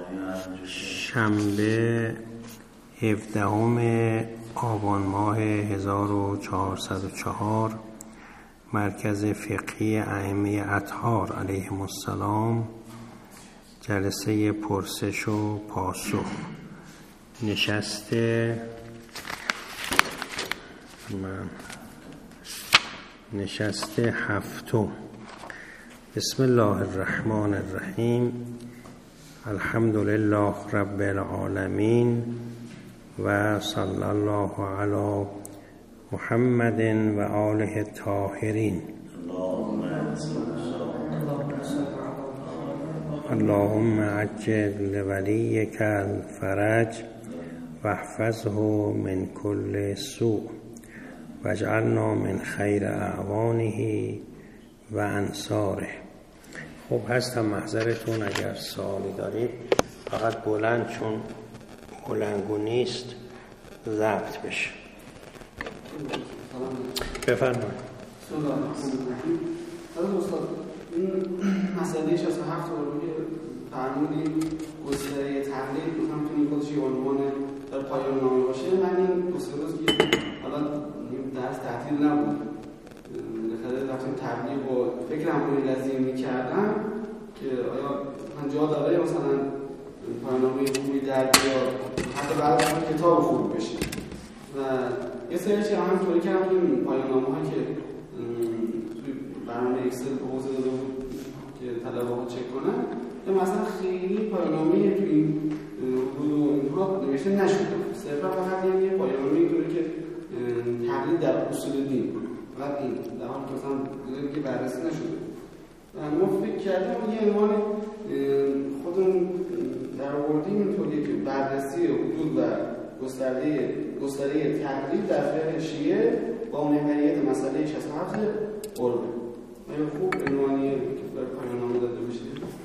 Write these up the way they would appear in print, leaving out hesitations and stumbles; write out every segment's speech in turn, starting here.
شنبه 17 آبان ماه 1404 مرکز فقهی ائمه اطهار علیهم السلام، جلسه پرسش و پاسخ، نشست هفتم. بسم الله الرحمن الرحیم. الحمد لله رب العالمین و صلی الله علی محمد و آله الطاهرین. اللهم عجل لولیک الفرج واحفظه من كل سوء واجعلنا من خیر اعوانه و انصاره. خب هستم محضرتون، اگر سوالی دارید فقط بلند، چون بلنگو نیست ضبط بشه. بفرمایید. استاد این مسئله 67 رو که فرمودیم گستره تقلید مثلا تو این خودش یه عنوان در پایان نامه باشه. من این دو سه روز که حالا درس تعطیل نبود، بالاخره رفتم تبلیغ و فکرم روی قضیه می‌کردم که آیا من جا داره مثلا پایان نامه خوبی در بیاد، حتی بعد از کتاب خوب بشه. و یه سری چیزا همونطوری که این پایان نامه‌ها که توی برنامه اکسل به حوزه داده بود که طلبه‌ها چک کنن، مثلا خیلی پایان‌نامه تو این حدود و اینها نوشته نشده. صرفا فقط یه پایان‌نامه اینطوری که تقلید در اصول دین، فقط این در حالی که مثلا دیگه که بررسی نشده. ما فکر کردیم یه عنوان خودمون در آوردیم اینطوری که بررسی حدود و گستره تقلید در فقه شیعه با محوریت مسئله 67 قربه. خوب عنوانی که برای پایان‌نامه داده بشه.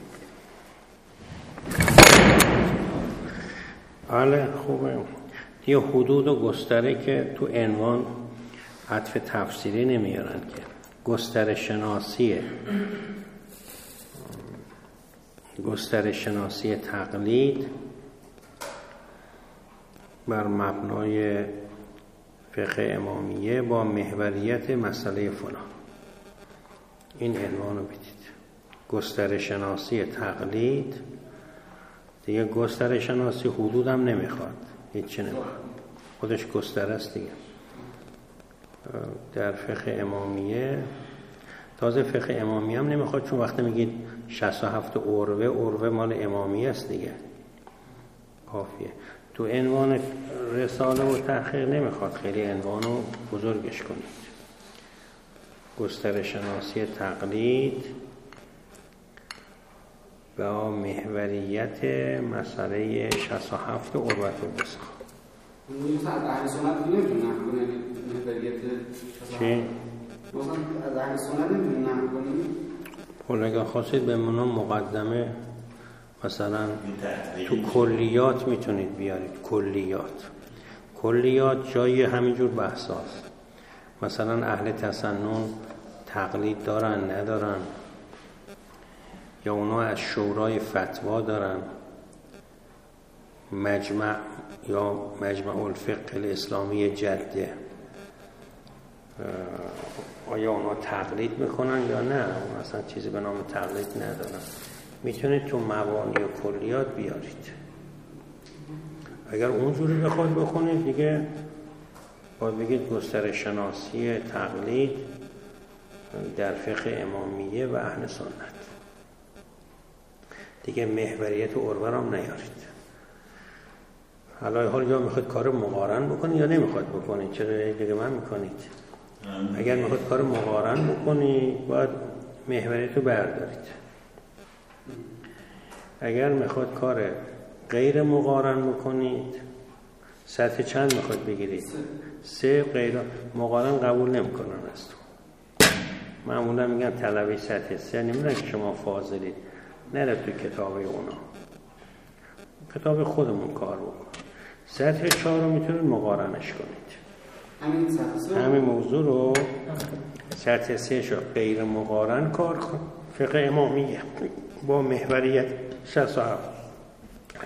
بله خوبه. یه حدود و گستره که تو عنوان عطف تفسیری نمیارن که گستره شناسی تقلید بر مبنای فقه امامیه با محوریت مسئله فلان. این عنوان رو بدید، گستره شناسی تقلید. دیگه گستره شناسی حدود هم نمیخواد، هیچی نمیخواد، خودش گستره است دیگه. در فقه امامیه، تازه فقه امامیه هم نمیخواد، چون وقتی میگید 67 عروه مال امامیه است دیگه، کافیه. تو عنوان رساله و تحقیق نمیخواد خیلی عنوانو بزرگش کنید. گستره شناسی تقلید با محوریت مسئله 67 عروة الوثقی. مثلا اهل سنت نمیتونن کنه محوریت 67. چی؟ مثلا از اهل سنت نمیتونن کنه. اگه خواستید به منو مقدمه مثلا تو کلیات میتونید بیارید. کلیات جای همینجور بحثاست. مثلا اهل تسنن تقلید دارن ندارن، یا اونا از شورای فتوا دارن، مجمع الفقه الاسلامی جده، آیا اونا تقلید میکنن یا نه؟ مثلا چیزی به نام تقلید ندارن. میتونید تو مبانی و کلیات بیارید. اگر اونجوری بخواد بخونید دیگه باید بگید گستره شناسی تقلید در فقه امامیه و اهل سنت. دیگه محوریت عروه را هم نیارید. حالا یا میخواید کار مقارن بکنید یا نمیخواید بکنید. چرا دیگه من میکنید؟ اگر میخواید کار مقارن بکنید باید محوریت رو بردارید. اگر میخواید کار غیر مقارن بکنید، سطح چند میخواید بگیرید؟ 3. غیر مقارن قبول نمیکنن از تو. معمولا میگن طلبه سطح 3، نمیدونن که شما فاضلید، نره تو کتابه اونا، کتاب خودمون کار بکن. سطح 4 رو میتونید مقارنش کنید. همین موضوع رو سطح 3 شو غیر مقارن کار کن. فقه امامیه با محوریت 67.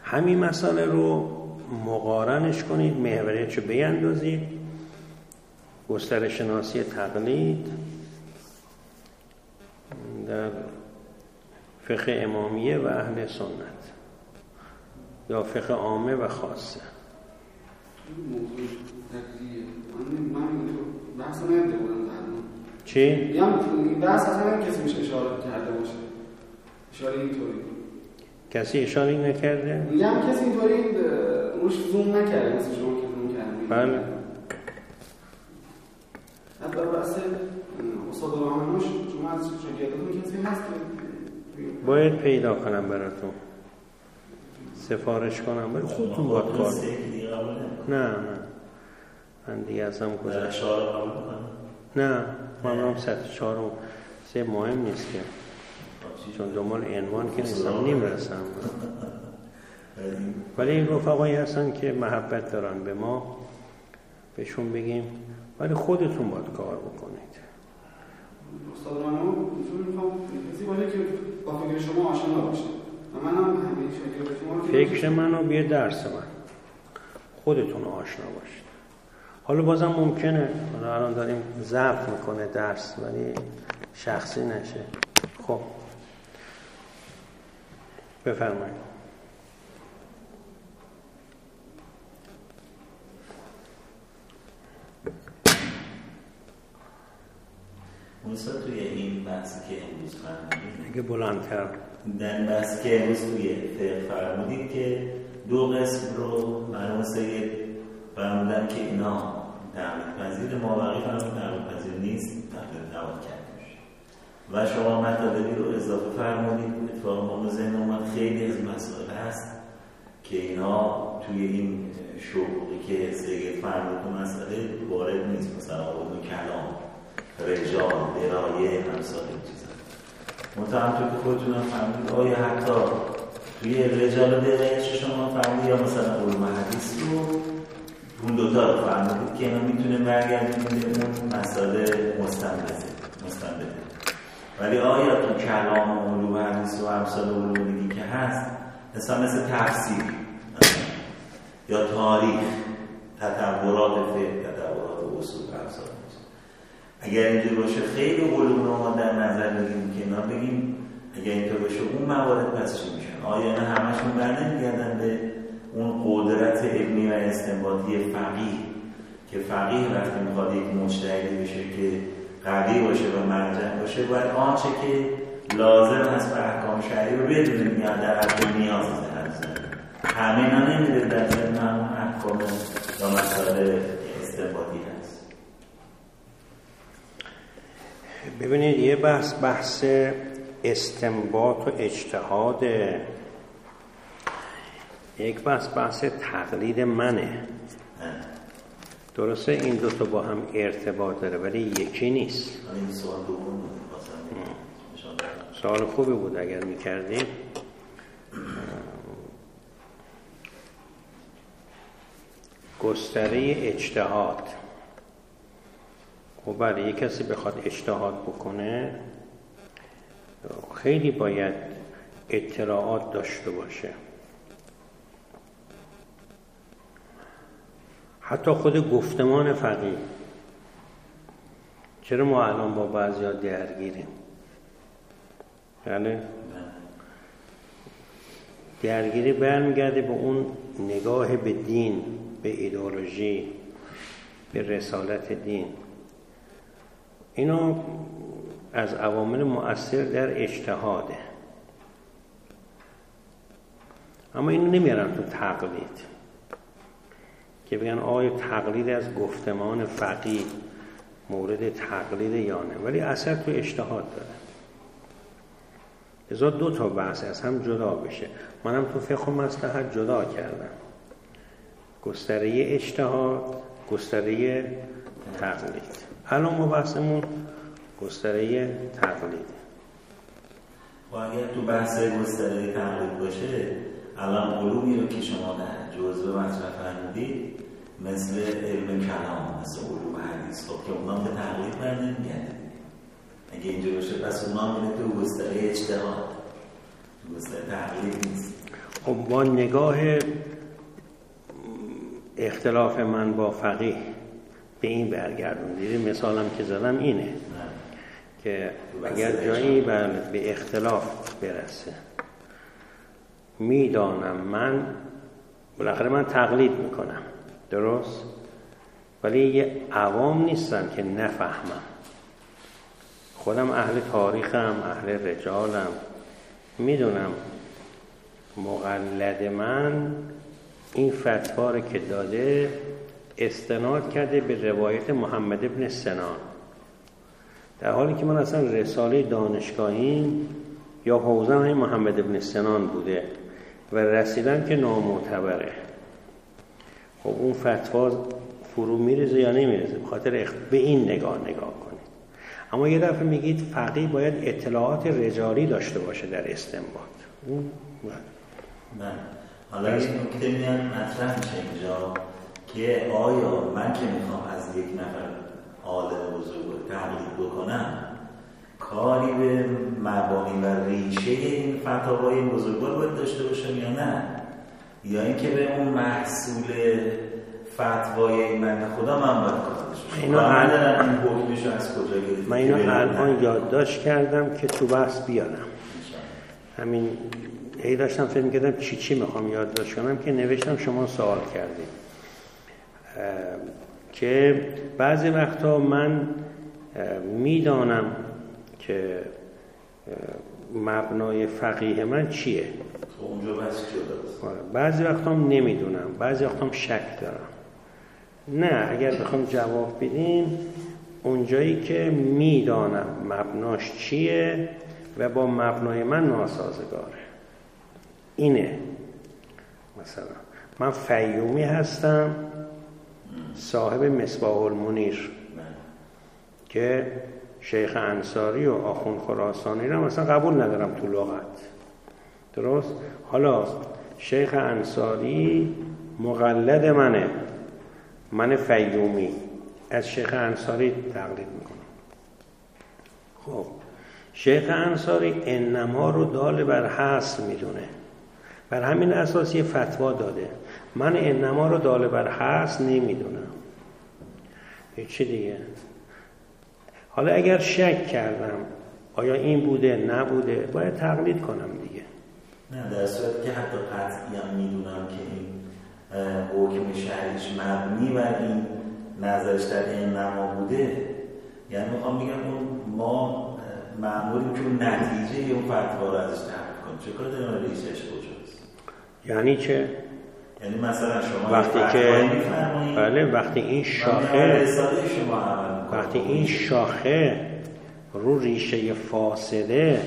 همین مسئله رو مقارنش کنید، محوریتشو بیندازید، گستره شناسی تقلید در فقه امامیه و اهل سنت یا فقه عامه و خاصه. موضوع تقلیه من بحث نمیده بودم زدن چی؟ این بحث اصلا کسی میشه اشاره کرده باشه، اشاره اینطوری کسی اشاره نکرده؟ میگم کسی اینطوری روش زوم نکرده مثل شما که زوم کردید. بله. حتی بحث استاد راهنماش شما از شاگرداتون کسی هست؟ باید پیدا کنم براتون، سفارش کنم، ولی خودتون باید کار نه من دیگه ازم گذشت. نه من هم سطح 4 و 3 مهم نیست که، چون دنبال عنوان که نیستم نمیرسم. ولی این رفقایی هستن که محبت دارن به ما، بهشون بگیم ولی خودتون باید کار بکنید. استاد منو میتونم کسی باشه که با فکر شما آشنا باشه و منم همین شکل فکر منو بیه درس من، خودتون آشنا باشید. حالا بازم ممکنه الان داریم ضبط میکنه درس ولی شخصی نشه. خب بفرمایید. موسا توی این بحثی که امروز فرمودید، اگه بلندتر در بحثی که امروز توی فقه فرمودید که 2 قسم رو مرحوم سید فرمودن که اینا تقلید پذیر، مابقی فرمود تقلید پذیر نیست، تقلید نباید کرده میشه و شما مطالبی رو اضافه فرمودید. اتفاقا ما ذهن اومد خیلی از مسائل هست که اینا توی این شروعی که سید فرمود تو مسئله وارد نیست، مثلا علوم کلام، رجال، درایه، همسال این چیزا. همطور که خودتون هم فهمید آیا حتی توی رجال و درایه شما فهمید یا مثلا علوم حدیث رو اون دوتا رو فهمید که اینا میتونه برگردید به اون مسئله مستنبطه. ولی آیا تو کلام و علوم حدیث و همسال علوم دیگه که هست مثل تفسیر یا تاریخ، تطورات فقه، تطورات اصول و همسال، اگر اینجور باشه خیلی علوم رو ما در نظر بگیریم که اینا بگیم اگر اینطور باشه اون موارد پس چی میشن؟ آیا اینا همشون برنمیگردن به اون قدرت علمی و استنباطی فقیه که فقیه وقتی میخواد یک مجتهدی بشه که قوی باشه و مرجع باشه باید آنچه که لازم هست به احکام شرعی رو بدونه، میاد در حد نیاز هست. همه اینا نمیده در ضمن همون احکام یا مسائل استنباطی هست. ببینید یه بحث استنباط و اجتهاد، یک بحث تقلید منه. درسته این دوتا با هم ارتباط داره ولی یکی نیست. سوال خوبی بود اگر میکردیم. گستره اجتهاد، خب برای یک کسی بخواد اجتهاد بکنه خیلی باید اطلاعات داشته باشه. حتی خود گفتمان فقیه، چرا ما الان با بعضی‌ها درگیریم؟ بله؟ درگیری برمیگرده به اون نگاه به دین، به ایدئولوژی، به رسالت دین. اینا از عوامل مؤثر در اجتهاده، اما اینو نمیارن تو تقلید که بگن آیا تقلید از گفتمان فقیه مورد تقلید یا نه، ولی اثر تو اجتهاد داره. لذا 2 تا بحث از هم جدا بشه. منم تو فقه و مصلحت جدا کردم، گستره اجتهاد، گستره تقلید. الان ما بحثمون گستره تقلید. و اگر تو بحث گستره تقلید باشه، الان علومی رو که شما در جزوه مطرح فرمودید مثل علم کلام، مثل علوم حدیث، خب که اونا به تقلید برنمیگرده. اگه اینجا باشه پس اونا میره تو گستره اجتهاد، تو گستره تقلید نیست. خب با نگاه اختلاف من با فقیه به این برگردون. دیدی مثالم که زدم اینه که اگر جایی به اختلاف برسه، میدانم من بالاخره من تقلید میکنم، درست؟ ولی یه عوام نیستم که نفهمم. خودم اهل تاریخم، اهل رجالم، میدونم مقلد من این فتوا رو که داده استناد کرده به روایت محمد ابن سنان، در حالی که من اصلا رساله دانشگاهیم یا حوزم های محمد ابن سنان بوده و رسیدن که نامعتبره. خب اون فتوا فرو میرزه یا نمیرزه؟ بخاطر به این نگاه کنید. اما یه دفعه میگید فقیه باید اطلاعات رجالی داشته باشه در استنباط. نه حالا این نکته میان مطرح میشه اینجا که آیا من که میخوام از یک نفر عالم بزرگ تقلید بکنم کاری به مبانی و ریشه این فتاوای بزرگوار باید داشته باشم یا نه، یا اینکه به اون محصول فتوای من خدا من باید کار داشته اینو این حکمش از کجا گرفته؟ من اینو الان یادداشت کردم که تو بحث بیارم. همین ای داشتم فکر می‌کردم چی میخوام یادداشت کنم که نوشتم شما سوال کردید که بعضی وقتا من میدانم که مبنای فقیه من چیه، اونجا بس جداست. بعضی وقتا هم نمیدونم، بعضی وقتا هم شک دارم. نه، اگر بخوام جواب بدیم اونجایی که میدانم مبناش چیه و با مبنای من ناسازگاره. اینه. مثلا من فیومی هستم، صاحب مصباح المنیر که شیخ انصاری و آخوند خراسانی رو مثلا قبول ندارم تو لغت، درست؟ حالا شیخ انصاری مقلد من فیومی از شیخ انصاری تقلید میکنم. خب شیخ انصاری انما رو دال بر حصر میدونه، بر همین اساس یه فتوا داده. من انما رو دال بر حصر نمیدونم. چی دیگه؟ حالا اگر شک کردم آیا این بوده نبوده باید تقلید کنم دیگه. نه در صورتی که حتی قطعی هم میدونم که این حکم شرعیش مبنی و این نظرش در انما بوده، یعنی میخوام بگم اون ما مأموریم که اون نتیجه اون فتوا رو ازش تحقیق کنیم. چه کار داریم ریشش کجاست؟ یعنی چه؟ یعنی مثلا شما وقتی که بله وقتی این شاخه رو ریشه فاسده،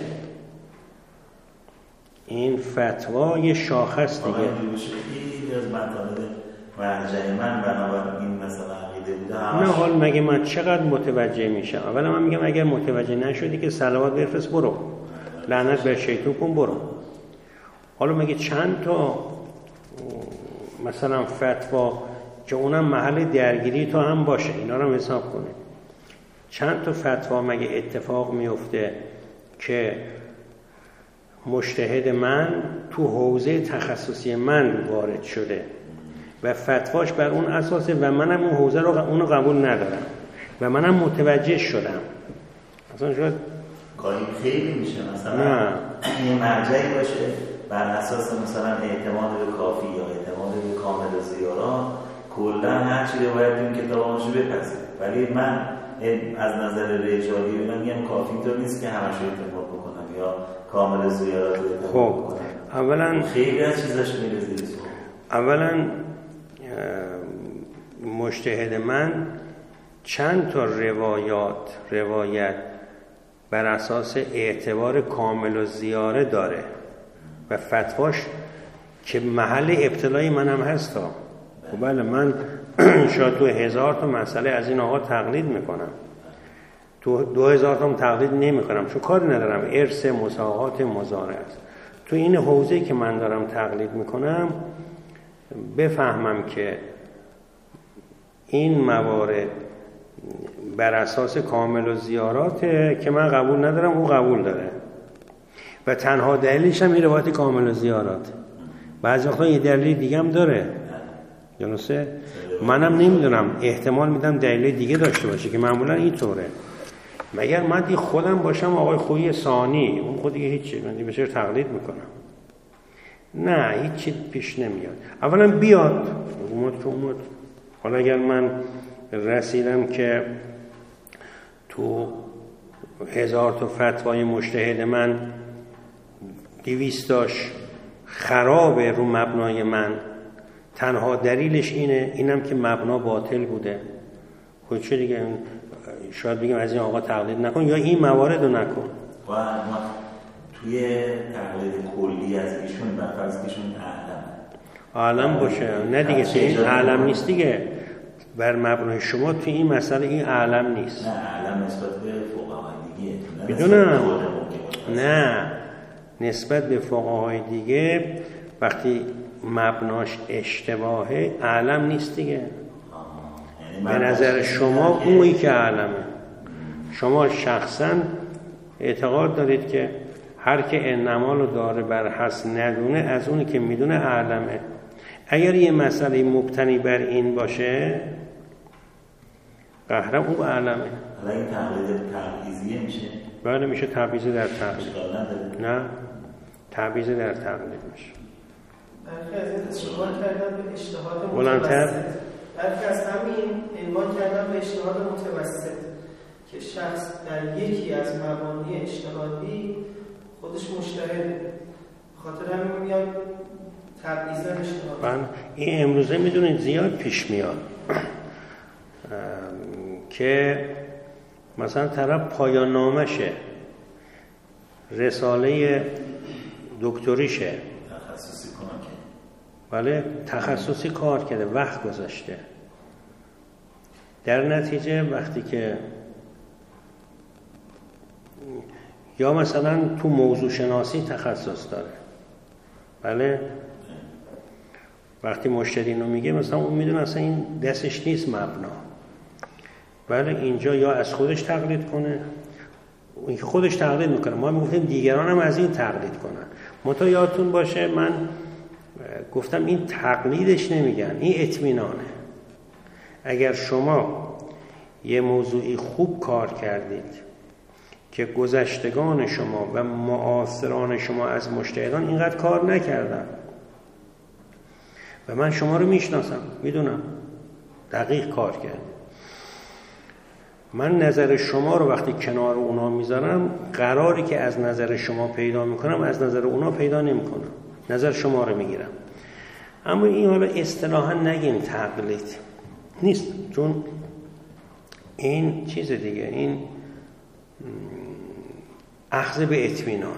این فتوا یه شاخه است دیگه. خیلی از مطالب مرجع من بنابراین این مثلا عقیده بوده. نه حال مگه من چقدر متوجه میشم؟ اولا من میگم اگر متوجه نشدی که صلوات بفرست برو، لعنت بر شیطون کن برو. حالا مگه چند تا مثلا فتوا که اونم محل درگیری تو هم باشه، اینا رو هم حساب کنه. چند تا فتوا مگه اتفاق میفته که مجتهد من تو حوزه تخصصی من وارد شده و فتواش بر اون اساسه و منم اون حوزه رو اونو قبول ندارم و منم متوجه شدم. مثلا شاید کاری خیلی میشه مثلا یه مرجعی باشه بر اساس مثلا اعتماد به کافی یا اعتماد به کامل زیاران کلا هر چی روایت این کتاباشو بپذیر، ولی من از نظر رجالی من میگم کافی تو نیست که همش رو اعتماد بکنم یا کامل زیارات رو اعتماد بکنم. اولا خیلی از چیزاش میره زیر سوال. اولا مجتهد من چند تا روایت بر اساس اعتبار کامل و زیاره داره و فتواش که محل ابتلای منم هست. خب بله من شاید تو 1000 تا مسئله از این آقا تقلید میکنم، تو 2000 تا تقلید نمیکنم چون کاری ندارم، ارث مساقات مزارع است. تو این حوزه که من دارم تقلید میکنم بفهمم که این موارد بر اساس کامل و زیاراته که من قبول ندارم او قبول داره و تنها دلیلش هم این روایت کامل و زیارات. بعضی وقتا یه دلیل دیگه هم داره. درسته؟ منم نمیدونم، احتمال میدم دلیل دیگه داشته باشه که معمولا اینطوره. مگر من دی خودم باشم آقای خویی ثانی، اون خود دیگه هیچی، من دیگه بسیار تقلید میکنم. نه هیچی پیش نمیاد. اولا بیاد اومد. حالا اگر من رسیدم که تو 1000 تا فتوای مجتهد من 200 تاش خرابه رو مبنای من، تنها دلیلش اینم که مبنا باطل بوده، خود چه دیگه شاید بگیم از این آقا تقلید نکن یا این موارد رو نکن. و توی تقلید کلی از ایشون برفرض که ایشون عالم باشه، نه دیگه این عالم نیست دیگه، بر مبنای شما توی این مسئله این عالم نیست. نه عالم نسبت به فقهای دیگه میدونم، نه نسبت به فقهای دیگه وقتی مبناش اشتباهه عالم نیست دیگه. به نظر شما اونی که عالمه. شما شخصا اعتقاد دارید که هر که انما رو داره بر حس ندونه از اونی که میدونه عالمه. اگر یه مسئله مبتنی بر این باشه قهرم اون عالمه. حالا این تقلید تبعیضیه میشه؟ بله میشه تبعیض در تقلید. نه تبعیض در تقلید میشه. برخی از این اشتباه کردن به اجتهاد بلندتر. برخی از همین عنوان کردن به اجتهاد متوسط که شخص در یکی از مبانی اجتهادی خودش مجتهده، خاطر همین میاد تبعیض اجتهاد. این امروزه میدونید زیاد پیش میاد که مثلا طرف پایان نامشه، رساله دکتریشه، بله تخصصی کار کرده، وقت گذاشته، در نتیجه وقتی که یا مثلا تو موضوع شناسی تخصص داره، بله وقتی مشتری اینو میگه مثلا اون میدونه اصلا این دستش نیست مبنا، بله اینجا یا از خودش تقلید کنه، این که خودش تقلید میکنه، ما میگفتیم دیگران هم از این تقلید کنن. منتها یادتون باشه من گفتم این تقلیدش نمیگن، این اطمینانه. اگر شما یه موضوعی خوب کار کردید که گذشتگان شما و معاصران شما از مجتهدان اینقدر کار نکردن و من شما رو میشناسم، میدونم دقیق کار کردید، من نظر شما رو وقتی کنار اونا میذارم، قراری که از نظر شما پیدا میکنم از نظر اونا پیدا نمیکنم، نظر شما رو میگیرم. اما این حالا اصطلاحا نگیم تقلید نیست، چون این چیز دیگه، این اخذ به اطمینانه،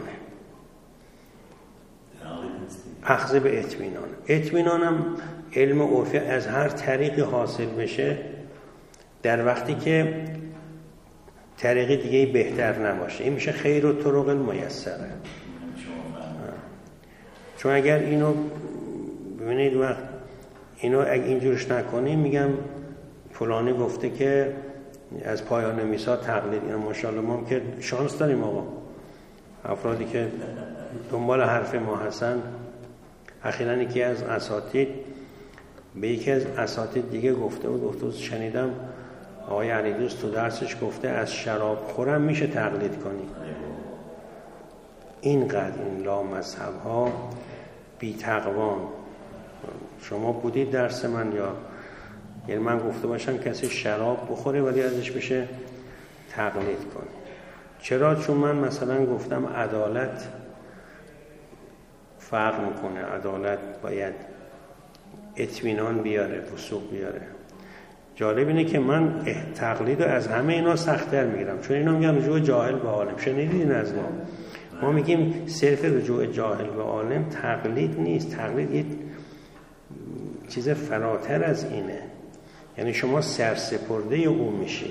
اخذ به اطمینانه. اطمینانم علم عرفی از هر طریقی حاصل بشه در وقتی که طریق دیگه بهتر نباشه، این میشه خیر و طرق المیسره. چون اگر اینو ببینید وقت اینو اگه اینجورش نکنیم میگم فلانی گفته که از پایان میثاق تقلید، اینا ماشاءالله ما که شانس داریم آقا، افرادی که دنبال حرف ما هستن. اخیراً یکی از اساتید به یکی از اساتید دیگه گفته بود شنیدم آقای علیدوست تو درسش گفته از شراب خورم میشه تقلید کنی. اینقدر این لامذهب ها بی تقوان. شما بودید درس من یا یعنی من گفته باشم کسی شراب بخوره ولی ازش بشه تقلید کنی. چرا؟ چون من مثلا گفتم عدالت فرق میکنه، عدالت باید اطمینان بیاره، وثوق بیاره. جالب اینه که من تقلید رو از همه اینا سخت‌تر میگیرم، چون اینا میگن رجوع جاهل به عالم. شنیدین از ما میگیم صرف رجوع جاهل به عالم تقلید نیست، تقلید یه چیز فراتر از اینه، یعنی شما سرسپرده او میشی.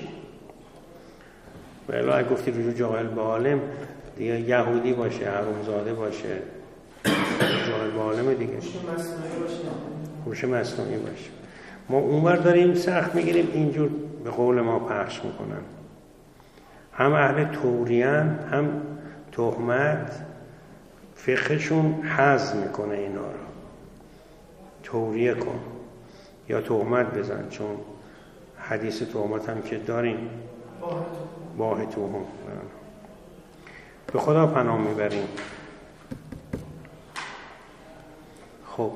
ولی اگه گفتی رجوع جاهل به عالم دیگه یهودی باشه، حرومزاده باشه، جاهل به عالم دیگه هوش مصنوعی باشه. ما اونور داریم سخت میگیریم، اینجور به قول ما پخش میکنن. هم اهل توریان هم تهمت فقهشون حذف میکنه اینا رو. توریه کن یا تهمت بزن، چون حدیث تهمت هم که داریم، باه توهم. به خدا پناه میبریم. خب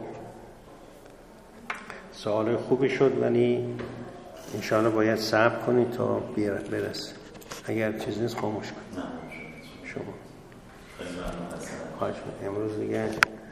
سوال خوبی شد، ولی انشاءالله باید صبر کنید تا برسه. اگر چیز نیست خاموش کنید. شما خواهش می‌کنم. امروز دیگه